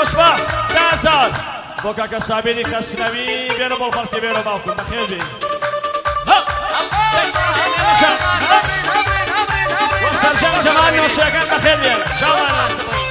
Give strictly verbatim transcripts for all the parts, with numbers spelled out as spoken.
خوشبخت دازاد بۆ کاکە سابیری خەسنەوی بێنە بۆ خەڵکی بێنە باوکم بەخێر بێ بۆ سەرجەم جەمال نۆشەکان بەخێر بێن چاوانە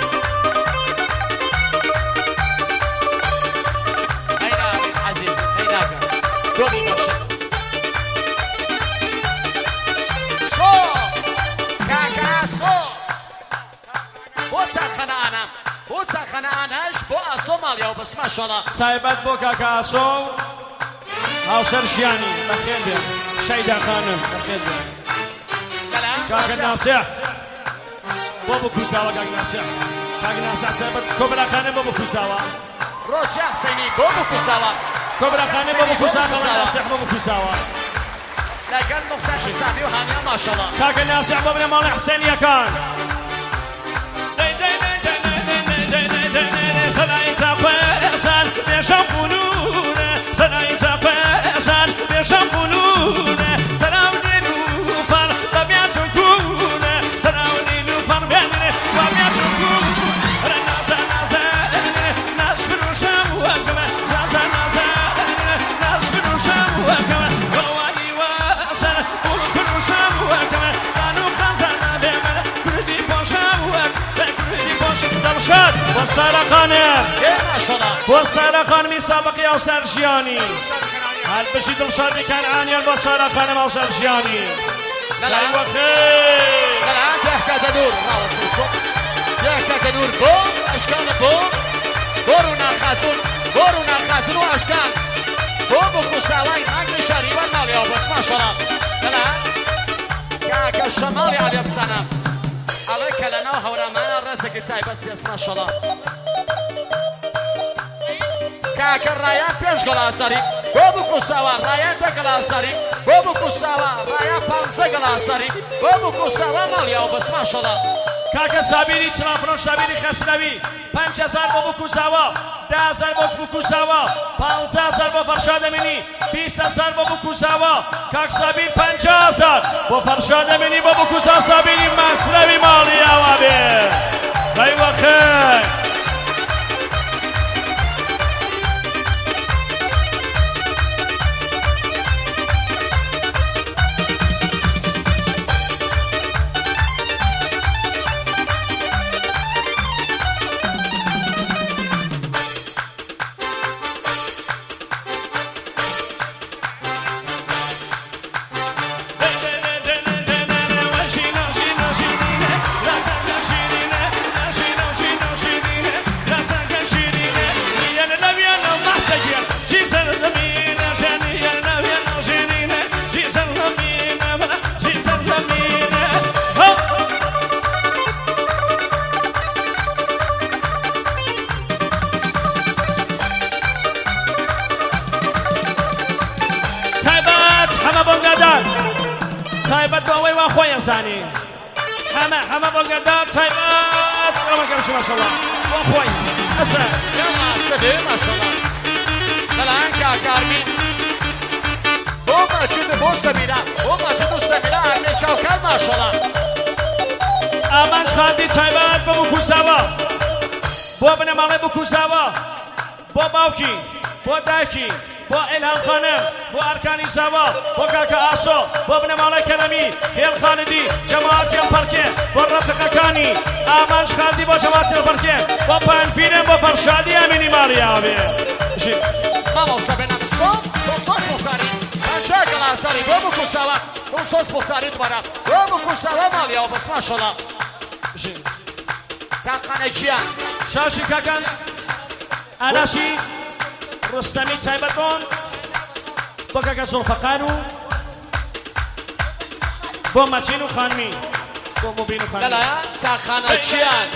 سایبەت بۆ کاکە ئاسۆ هاوسەر ژیانی بەخێر بێن شەیدا خانم بەخێر بێن کاکە ناسیح بۆ بکوزاوە کاکە ناسیح کاکە ناسیح سایبەت کۆبراخانە بۆ بکوزاوە ڕۆژیا حسەینی بۆ بکوزاوە کۆبراخانە بۆ بکوزاوە ناسیح بۆ بکوزاوە لەگەڵ مەخسەر حسابی و هانیا ماشەڵڵا کاکە ناسیح بۆ بنێ ماڵی حسێنیەکان سەلایتە قوێسان بێشەم قولونە سەلایتە قوێسان بێشەم قولونە سەراو نیلوفەر بەبیا چونکونە سەراو نیلوفەر بێنێ بەبیا چونکونە رە نازە نازەنێ ناشفروشەم وەکمە نازە نازەنێ ناشفروشەم وەکمە گەوانی وەسەر بوڵکروشەم وەکمە قانو خەزانە بێمەرە کوردی پۆشەم وەک کوردی پۆشم دڵشاد وەسەرەقانێ وسارة خانم سابقی او سرجیانی هل بشی دلشادی کنعانیان با سارة خانم او سرجیانی لا وخیر الان تحت تدور راوسوسو تحت تدور بو اشکال بو بورونا خاتون بورونا خاتون و اشکال بو بخوصاوی انگ شریوان مالی او بس ماشالله الان کاک شمالی علی افسانه علیک لنا هورمان رزقی تایبت سیاس ماشالله کاکە ڕایان پێش گەڵاسەری بۆ بکوساوە ڕایان دە گەڵاسەری بۆ بکوساوە ڕایان پانزە گەڵاسەری بۆ بکوساوە ماڵیاوە بەس ماشەڵڵا کاکە سابیری چڵافرۆش سابیری خەسنەوی پەنج هەزار بۆ بکوساوە ده هەزار بۆ بکوساوە پانزە هەزار بۆ فەرشادەمینی بیست هەزار بۆ بکوساوە کاک سابیر پەنجا هەزار بۆ فەرشادەمینی بۆ بکوسا سابیری مەسلەوی ماڵیاوە بێ ڕایوەخێر سایبەت بۆ ئەوەی وا خۆیان زانی هەمە هەمە بۆگەدار سایبەت ئەوە گەڕشی ماشەڵڵا بۆ خۆی ئەسە یاما سەدێ ماشەڵڵا بەڵام کاکارمین بۆ ماچێت بۆ سەمیرا بۆ ماچێت بۆ سەمیرا هەرمێ چاوکار ماشەڵڵا ئامانج خاندی سایبەت بۆ بکوساوە بۆ بنەماڵێ بکوساوە بۆ باوکی بۆ دایکی بۆ ئیلهام خانم بۆ ئەرکانی ساوا بۆ کاکە ئاسۆ بۆ بنەماڵی کەرەمی هێڵ خالدی جەماعەتی ئەمپەرکێ بۆ ڕەفقەکانی ئامانج خاندی بۆ جەماعەتی ئەمپەرکێ بۆ پایینفینێ بۆ فەرشادی ئەمینی ماڵیاوە بێ مامۆستا بێنەمە سۆ بۆ سۆس بۆساری پەنجا گەڵاسەری بۆ بکوساوە بۆ سۆس بۆساری دوبارە بۆ بکوساوە ماڵیاوە بەس ماشەڵڵا تاقانێکیان شاشی کاکان ئاناشی ڕستەمی تایبەتۆن بۆ کاکە زۆڵفەقار و بۆ مەچین و خانمی بۆ مۆبین و خانمی لەلایە تاقانێکیان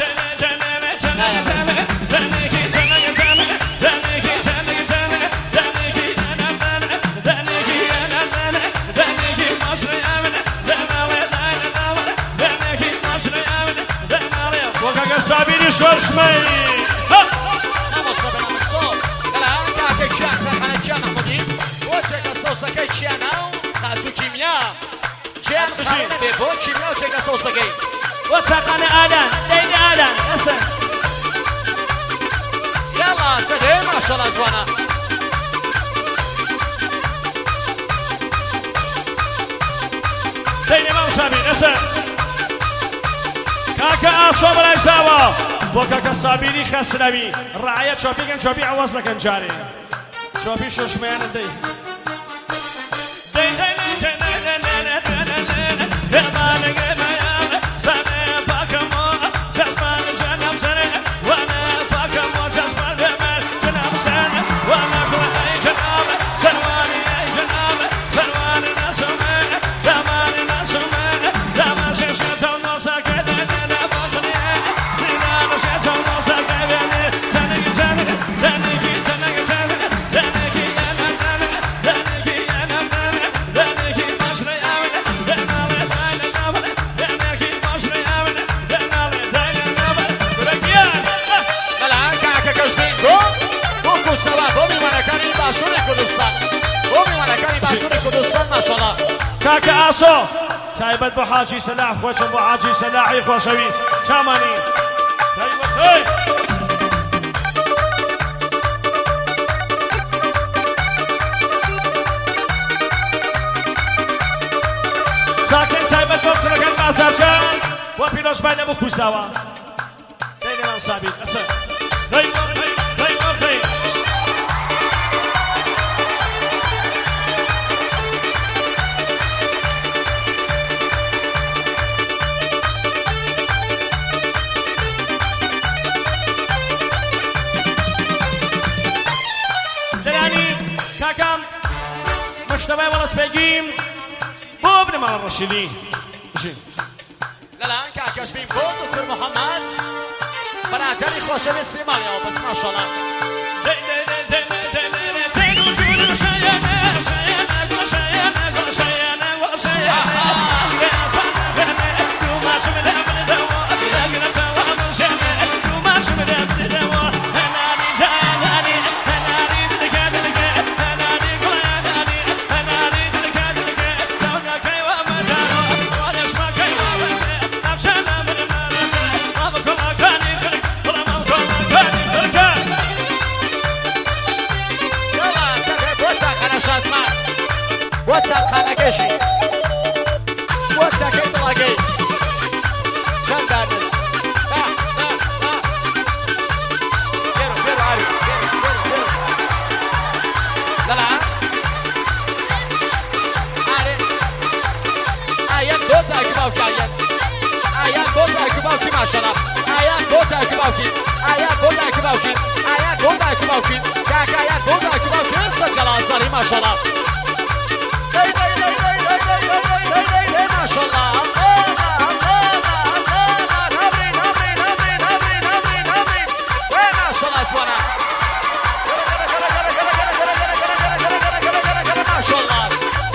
بۆ کاکە سابیری شۆرشمەی سەوسەکەی چیانە و خاچوو کیمیا چیان خاڵە نەبێ بۆ کیمیا و چێکە سەوسەکەی بۆ چاقانە ئالان دەیدە ئالان ئەسە ماشاءالله زوانا ديني ما وسامين اسم كاكا آسو بلاي ساوا بو كاكا صابيري خسنوي رعاية شوبي كان شوبي عوض لكن جاري شوبي شوشمان دي دي دي دي دي دي دي دي كاكا آسو تايبت بو حاجي سلاح خوشم بو حاجي سلاحي خوشويس شاماني تايبت هاي ساكن تايبت بو كركن بازار جان بو بيروش بايد بو كوزاوا ديني نام سابيت أسر دايبت هاي دايبت هاي كاكام مشتبه ولد فقيم بو ابن مال الرشيدين لا لا كاكاش بين بو دكتور محمد براتري خوشم السيماني بس ما شاء الله واتساب خانه کشی واتساب که طلاقی چند درس نه نه نه بیرو بیرو عاری بیرو بیرو بیرو لالا عاری آیان دو تا اکباو کی آیان آیان دو تا اکباو کی ماشالله آیان دو تا اکباو کی آیان دو تا اکباو کی آیان دو تا اکباو کی کاک آیان دو تا اکباو کی است کلاساری ماشالله ما شاء الله ما شاء الله اسوانا ما شاء الله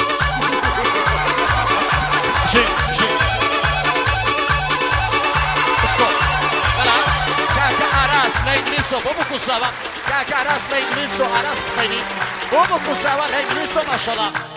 شيء شيء الصوت لا كاكا عراس لإنجليسو بوبو كوساوا كاكا عراس لإنجليسو عراس حسيني بوبو كوساوا لإنجليسو ما شاء الله